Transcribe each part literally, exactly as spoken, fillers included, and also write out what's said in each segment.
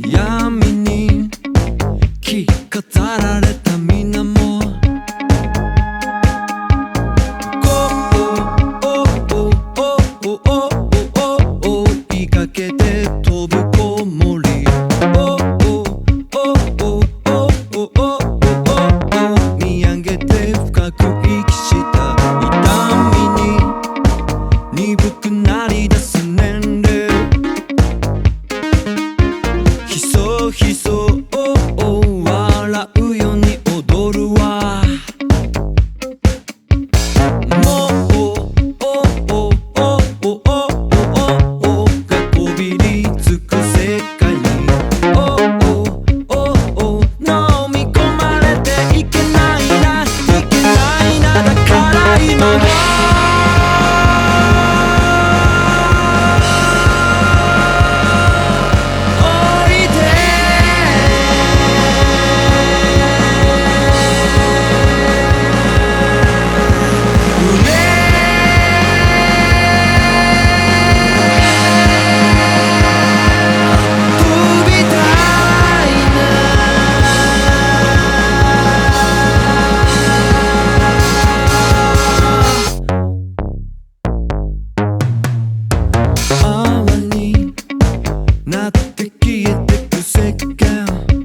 闇に着飾られた水面追いかけて飛ぶ子守見上げて深く息した痛みに鈍くなりだす年齢ひそひそ笑うように踊るわもうがこびりつく世界に飲み込まれていけないないけないなだから今はなって消えてく世間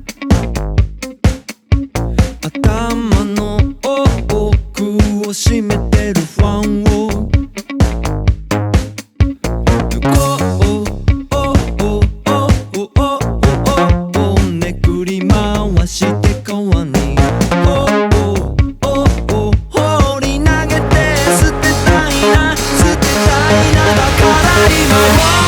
頭の奥を占めてるファンをめくり回して川に放り投げて捨てたいな捨てたいなだから今は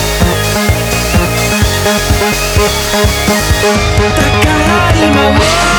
だから今は